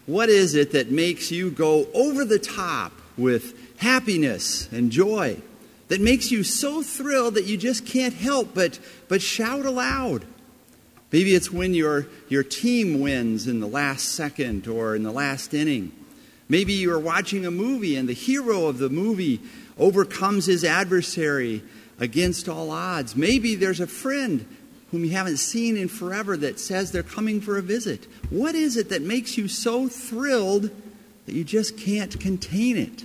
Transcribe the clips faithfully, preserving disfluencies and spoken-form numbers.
What is it that makes you go over the top with happiness and joy, that makes you so thrilled that you just can't help but, but shout aloud? Maybe it's when your, your team wins in the last second or in the last inning. Maybe you're watching a movie and the hero of the movie overcomes his adversary against all odds. Maybe there's a friend whom you haven't seen in forever that says they're coming for a visit. What is it that makes you so thrilled that you just can't contain it?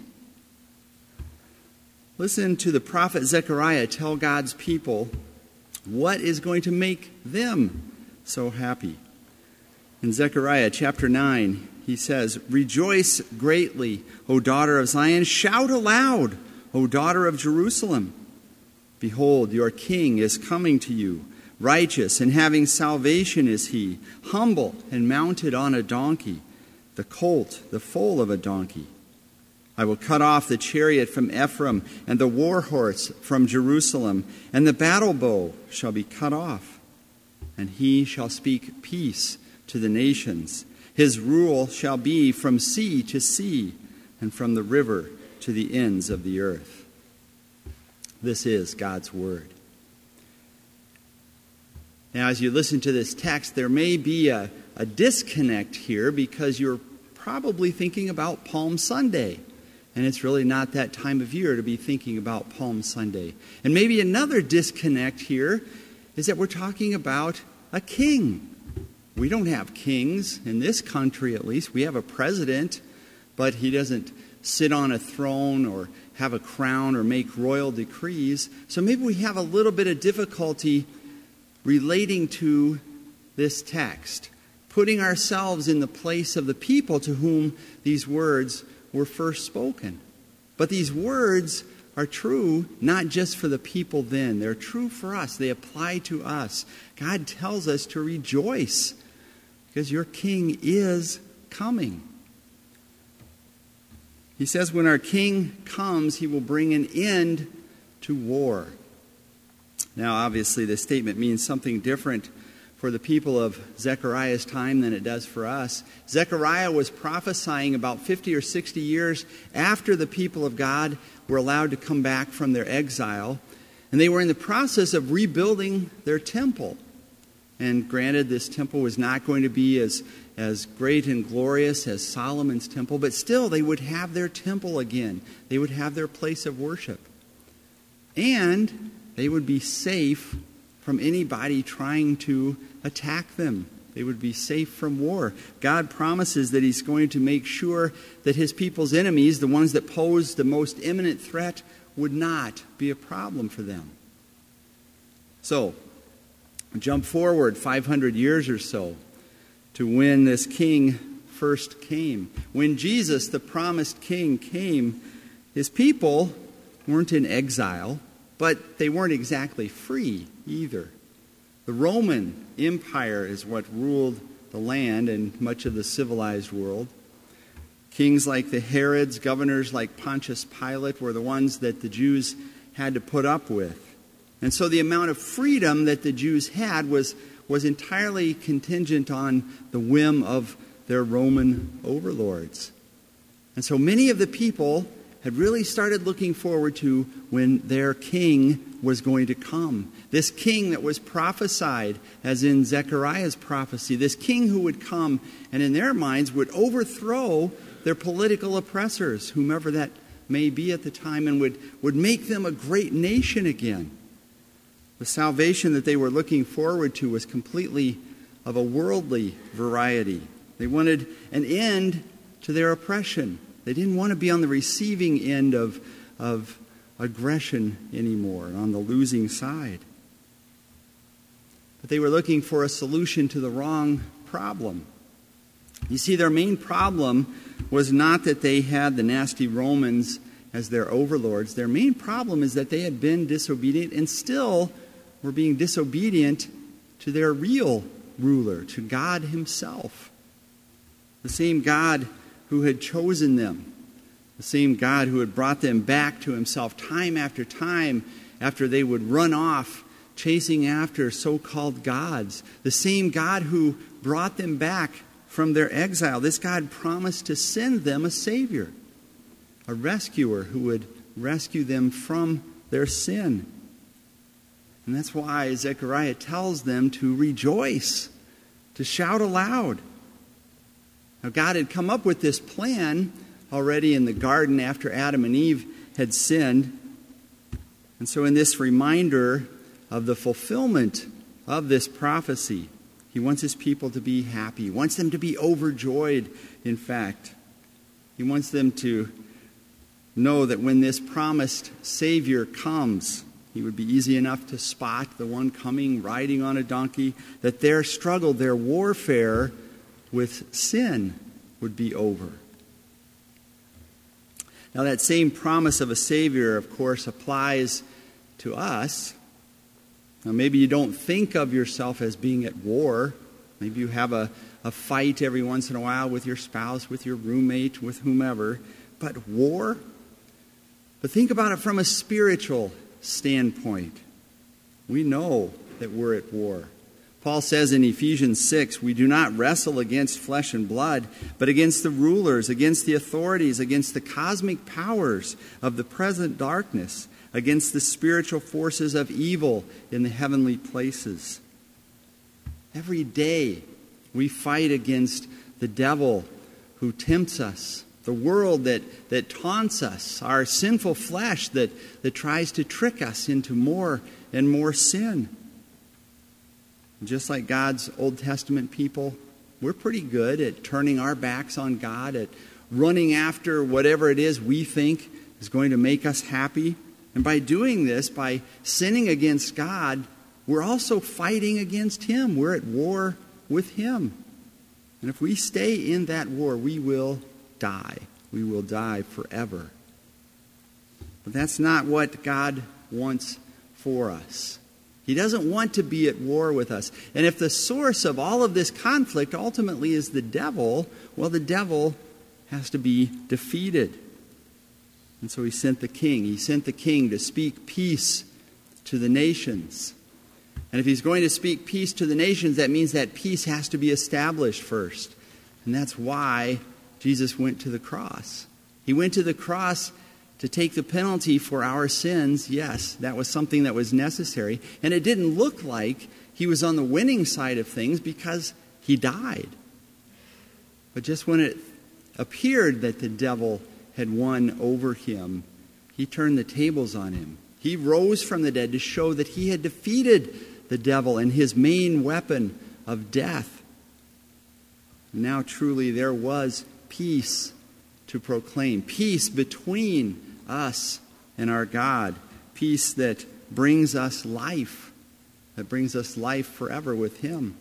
Listen to the prophet Zechariah tell God's people what is going to make them so happy. In Zechariah chapter nine, he says, "Rejoice greatly, O daughter of Zion. Shout aloud, O daughter of Jerusalem. Behold, your king is coming to you. Righteous and having salvation is he, humble and mounted on a donkey, the colt, the foal of a donkey. I will cut off the chariot from Ephraim and the war horse from Jerusalem, and the battle bow shall be cut off. And he shall speak peace to the nations. His rule shall be from sea to sea, and from the river to the ends of the earth." This is God's word. Now, as you listen to this text, there may be a, a disconnect here because you're probably thinking about Palm Sunday. And it's really not that time of year to be thinking about Palm Sunday. And maybe another disconnect here is that we're talking about a king. We don't have kings in this country, at least. We have a president, but he doesn't sit on a throne or have a crown or make royal decrees. So maybe we have a little bit of difficulty relating to this text, putting ourselves in the place of the people to whom these words were first spoken. But these words are true not just for the people then. They're true for us. They apply to us. God tells us to rejoice because your king is coming. He says when our king comes, he will bring an end to war. Now, obviously, this statement means something different for the people of Zechariah's time than it does for us. Zechariah was prophesying about fifty or sixty years after the people of God were allowed to come back from their exile. And they were in the process of rebuilding their temple. And granted, this temple was not going to be as, as great and glorious as Solomon's temple, but still they would have their temple again. They would have their place of worship. And they would be safe from anybody trying to attack them. They would be safe from war. God promises that he's going to make sure that his people's enemies, the ones that pose the most imminent threat, would not be a problem for them. So, jump forward five hundred years or so to when this king first came. When Jesus, the promised king, came, his people weren't in exile, but they weren't exactly free either. The Roman Empire is what ruled the land and much of the civilized world. Kings like the Herods, governors like Pontius Pilate were the ones that the Jews had to put up with. And so the amount of freedom that the Jews had was, was entirely contingent on the whim of their Roman overlords. And so many of the people had really started looking forward to when their king was going to come. This king that was prophesied, as in Zechariah's prophecy, this king who would come and in their minds would overthrow their political oppressors, whomever that may be at the time, and would, would make them a great nation again. The salvation that they were looking forward to was completely of a worldly variety. They wanted an end to their oppression. They didn't want to be on the receiving end of, of aggression anymore, on the losing side. But they were looking for a solution to the wrong problem. You see, their main problem was not that they had the nasty Romans as their overlords. Their main problem is that they had been disobedient and still were being disobedient to their real ruler, to God himself. The same God who had chosen them, the same God who had brought them back to himself time after time after they would run off chasing after so-called gods, the same God who brought them back from their exile. This God promised to send them a Savior, a rescuer who would rescue them from their sin. And that's why Zechariah tells them to rejoice, to shout aloud. Now, God had come up with this plan already in the garden after Adam and Eve had sinned. And so in this reminder of the fulfillment of this prophecy, he wants his people to be happy. He wants them to be overjoyed, in fact. He wants them to know that when this promised Savior comes, he would be easy enough to spot the one coming riding on a donkey, that their struggle, their warfare with sin would be over. Now, that same promise of a Savior, of course, applies to us. Now, maybe you don't think of yourself as being at war. Maybe you have a, a fight every once in a while with your spouse, with your roommate, with whomever. But war? But think about it from a spiritual standpoint. We know that we're at war. Paul says in Ephesians six, we do not wrestle against flesh and blood, but against the rulers, against the authorities, against the cosmic powers of the present darkness, against the spiritual forces of evil in the heavenly places. Every day we fight against the devil who tempts us, the world that, that taunts us, our sinful flesh that, that tries to trick us into more and more sin. Just like God's Old Testament people, we're pretty good at turning our backs on God, at running after whatever it is we think is going to make us happy. And by doing this, by sinning against God, we're also fighting against Him. We're at war with Him. And if we stay in that war, we will die. We will die forever. But that's not what God wants for us. He doesn't want to be at war with us. And if the source of all of this conflict ultimately is the devil, well, the devil has to be defeated. And so he sent the king. He sent the king to speak peace to the nations. And if he's going to speak peace to the nations, that means that peace has to be established first. And that's why Jesus went to the cross. He went to the cross to take the penalty for our sins. Yes, that was something that was necessary. And it didn't look like he was on the winning side of things because he died. But just when it appeared that the devil had won over him, he turned the tables on him. He rose from the dead to show that he had defeated the devil and his main weapon of death. Now truly there was peace to proclaim. Peace between us and our God. Peace that brings us life. That brings us life forever with Him.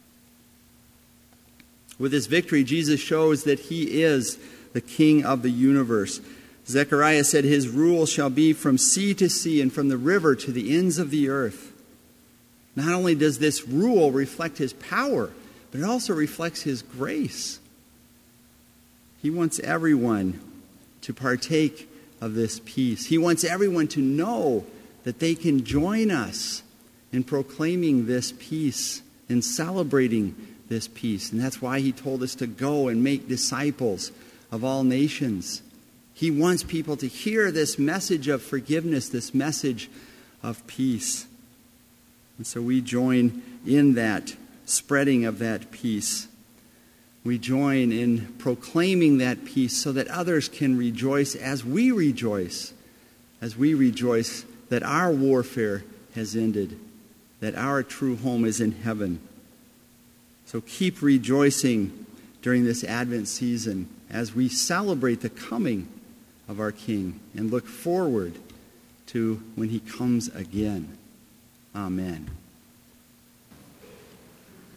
With this victory, Jesus shows that He is the King of the universe. Zechariah said, His rule shall be from sea to sea and from the river to the ends of the earth. Not only does this rule reflect His power, but it also reflects His grace. He wants everyone to partake of this peace. He wants everyone to know that they can join us in proclaiming this peace, in celebrating this peace. And that's why He told us to go and make disciples of all nations. He wants people to hear this message of forgiveness, this message of peace. And so we join in that spreading of that peace. We join in proclaiming that peace so that others can rejoice as we rejoice, as we rejoice that our warfare has ended, that our true home is in heaven. So keep rejoicing during this Advent season as we celebrate the coming of our King and look forward to when He comes again. Amen.